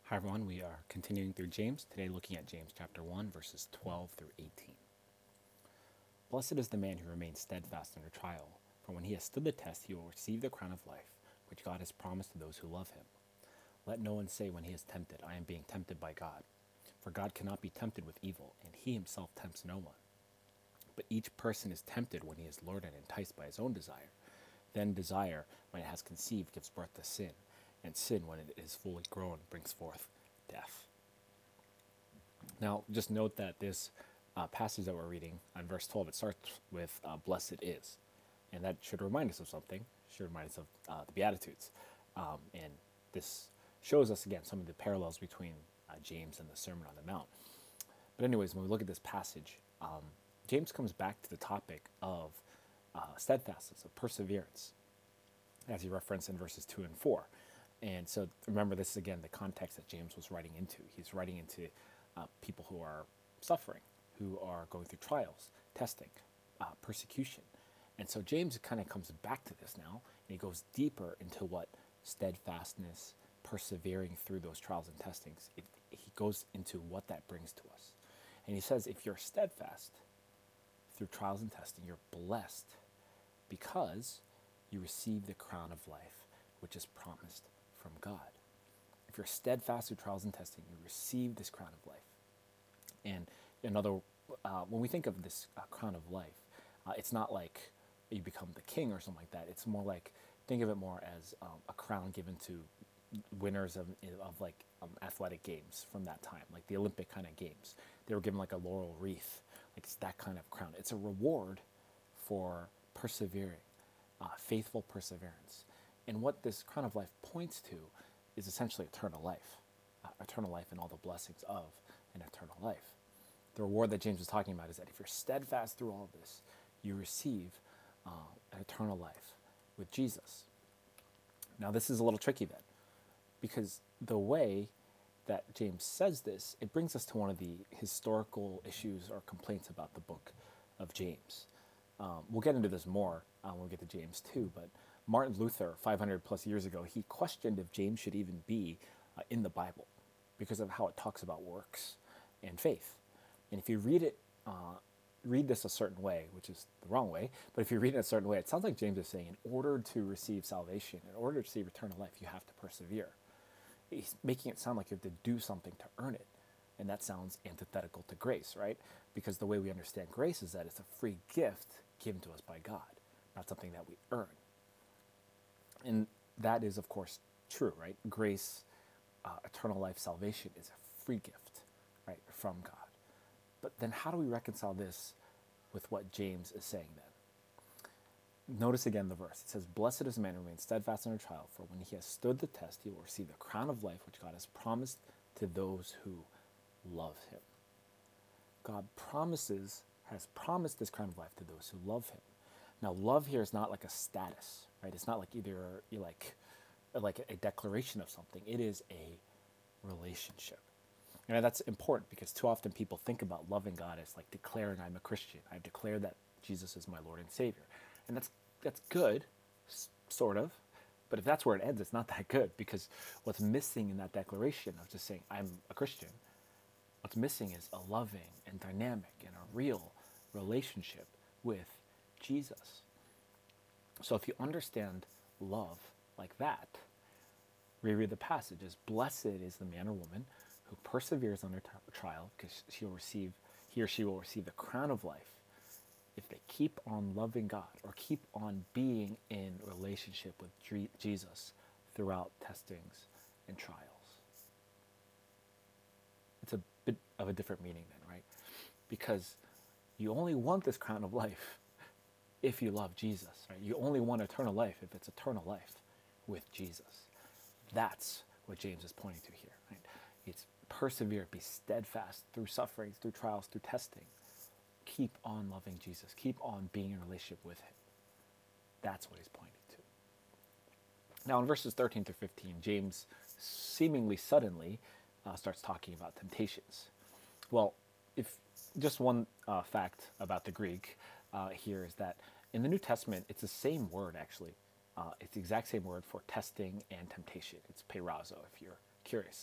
Hi everyone, we are continuing through James, today looking at James chapter 1, verses 12 through 18. Blessed is the man who remains steadfast under trial, for when he has stood the test, he will receive the crown of life, which God has promised to those who love him. Let no one say when he is tempted, I am being tempted by God. For God cannot be tempted with evil, and he himself tempts no one. But each person is tempted when he is lured and enticed by his own desire. Then desire, when it has conceived, gives birth to sin, and sin, when it is fully grown, brings forth death. Now, just note that this passage that we're reading on verse 12, it starts with blessed is. And that should remind us of something, should remind us of the Beatitudes. And this shows us, again, some of the parallels between James and the Sermon on the Mount. But anyways, when we look at this passage, James comes back to the topic of steadfastness, of perseverance, as he referenced in verses 2 and 4. And so remember, this is again the context that James was writing into. He's writing into people who are suffering, who are going through trials, testing, persecution. And so James kind of comes back to this now, and he goes deeper into what steadfastness, persevering through those trials and testings, he goes into what that brings to us. And he says, if you're steadfast through trials and testing, you're blessed because you receive the crown of life, which is promised from God. If you're steadfast through trials and testing, you receive this crown of life. And when we think of this crown of life, it's not like you become the king or something like that. It's more like, think of it more as a crown given to winners of athletic games from that time, like the Olympic kind of games. They were given like a laurel wreath, like it's that kind of crown. It's a reward for persevering, faithful perseverance. And what this crown of life points to is essentially eternal life and all the blessings of an eternal life. The reward that James was talking about is that if you're steadfast through all of this, you receive an eternal life with Jesus. Now, this is a little tricky then, because the way that James says this, it brings us to one of the historical issues or complaints about the book of James. We'll get into this more when we get to James 2, but Martin Luther, 500 plus years ago, he questioned if James should even be in the Bible because of how it talks about works and faith. And if you read this a certain way, which is the wrong way, but if you read it a certain way, it sounds like James is saying in order to receive salvation, in order to receive eternal life, you have to persevere. He's making it sound like you have to do something to earn it. And that sounds antithetical to grace, right? Because the way we understand grace is that it's a free gift given to us by God, not something that we earn. And that is, of course, true, right? Grace, eternal life, salvation is a free gift, right, from God. But then how do we reconcile this with what James is saying then? Notice again the verse. It says, blessed is the man who remains steadfast under trial, for when he has stood the test, he will receive the crown of life which God has promised to those who love him. God has promised this crown of life to those who love him. Now, love here is not like a status, right? It's not like either you like a declaration of something. It is a relationship. And that's important because too often people think about loving God as like declaring I'm a Christian. I've declared that Jesus is my Lord and Savior. And that's good, sort of. But if that's where it ends, it's not that good, because what's missing in that declaration of just saying I'm a Christian, what's missing is a loving and dynamic and a real relationship with Jesus. So if you understand love like that, reread the passage as blessed is the man or woman who perseveres under trial, because he or she will receive the crown of life if they keep on loving God or keep on being in relationship with Jesus throughout testings and trials. It's a bit of a different meaning then, right? Because you only want this crown of life if you love Jesus, right? You only want eternal life if it's eternal life with Jesus. That's what James is pointing to here, right? It's persevere, be steadfast through sufferings, through trials, through testing. Keep on loving Jesus. Keep on being in a relationship with him. That's what he's pointing to. Now in verses 13 through 15, James seemingly suddenly starts talking about temptations. Well, if just one fact about the Greek here is that in the New Testament, it's the same word actually. It's the exact same word for testing and temptation. It's peirazo, if you're curious.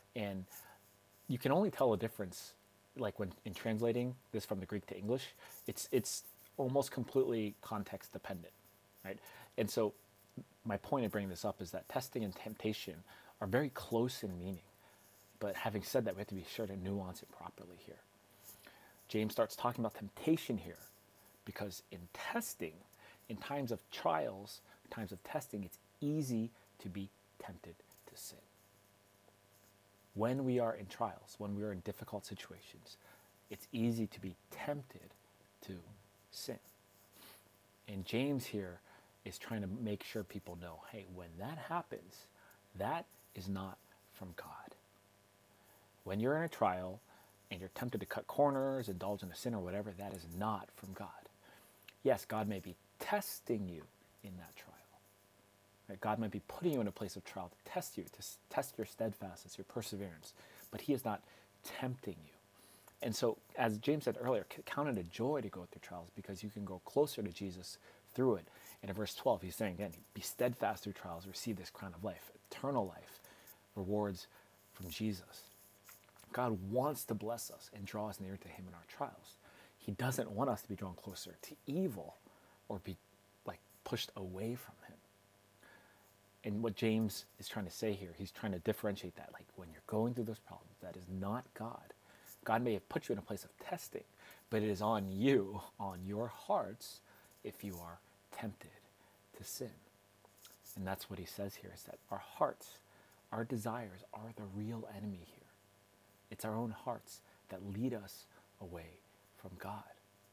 And you can only tell a difference, like when in translating this from the Greek to English, it's almost completely context dependent, right? And so my point in bringing this up is that testing and temptation are very close in meaning. But having said that, we have to be sure to nuance it properly here. James starts talking about temptation here because in testing, in times of trials, times of testing, it's easy to be tempted to sin. When we are in trials, when we are in difficult situations, it's easy to be tempted to sin. And James here is trying to make sure people know, hey, when that happens, that is not from God. When you're in a trial and you're tempted to cut corners, indulge in a sin or whatever, that is not from God. Yes, God may be testing you in that trial. Right? God might be putting you in a place of trial to test you, to test your steadfastness, your perseverance, but he is not tempting you. And so, as James said earlier, count it a joy to go through trials because you can go closer to Jesus through it. And in verse 12, he's saying again, be steadfast through trials, receive this crown of life, eternal life, rewards from Jesus. God wants to bless us and draw us near to him in our trials. He doesn't want us to be drawn closer to evil or be like pushed away from him. And what James is trying to say here, he's trying to differentiate that. Like when you're going through those problems, that is not God. God may have put you in a place of testing, but it is on you, on your hearts, if you are tempted to sin. And that's what he says here, is that our hearts, our desires are the real enemy here. It's our own hearts that lead us away from God.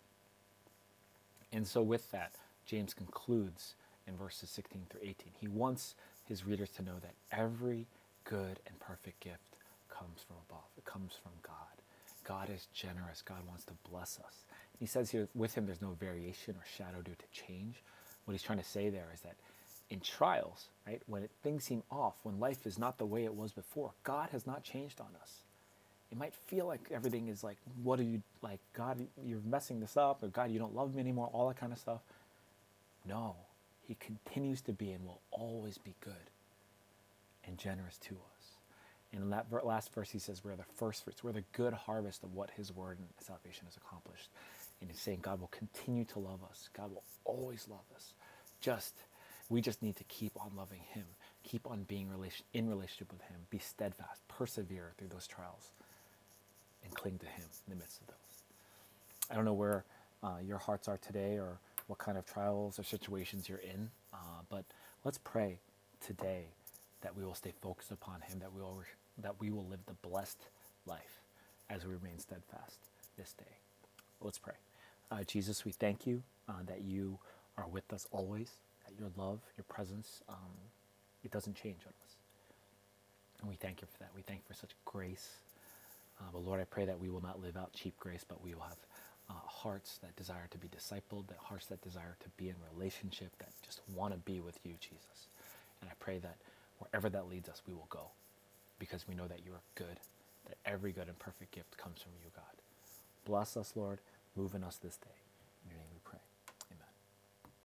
And so with that, James concludes in verses 16 through 18. He wants his readers to know that every good and perfect gift comes from above. It comes from God. God is generous. God wants to bless us. He says here, with him there's no variation or shadow due to change. What he's trying to say there is that in trials, right, when things seem off, when life is not the way it was before, God has not changed on us. It might feel like everything is like, what are you, like, God, you're messing this up, or God, you don't love me anymore, all that kind of stuff. No, he continues to be and will always be good and generous to us. And in that last verse, he says, we're the first fruits. We're the good harvest of what his word and salvation has accomplished. And he's saying God will continue to love us. God will always love us. We just need to keep on loving him. Keep on being in relationship with him. Be steadfast. Persevere through those trials. And cling to him in the midst of those. I don't know where your hearts are today or what kind of trials or situations you're in, but let's pray today that we will stay focused upon him, that we will live the blessed life as we remain steadfast this day. Let's pray. Jesus, we thank you that you are with us always, that your love, your presence, it doesn't change on us. And we thank you for that. We thank you for such grace. But Lord, I pray that we will not live out cheap grace, but we will have hearts that desire to be discipled, that hearts that desire to be in relationship, that just want to be with you, Jesus. And I pray that wherever that leads us, we will go, because we know that you are good, that every good and perfect gift comes from you, God. Bless us, Lord. Move in us this day.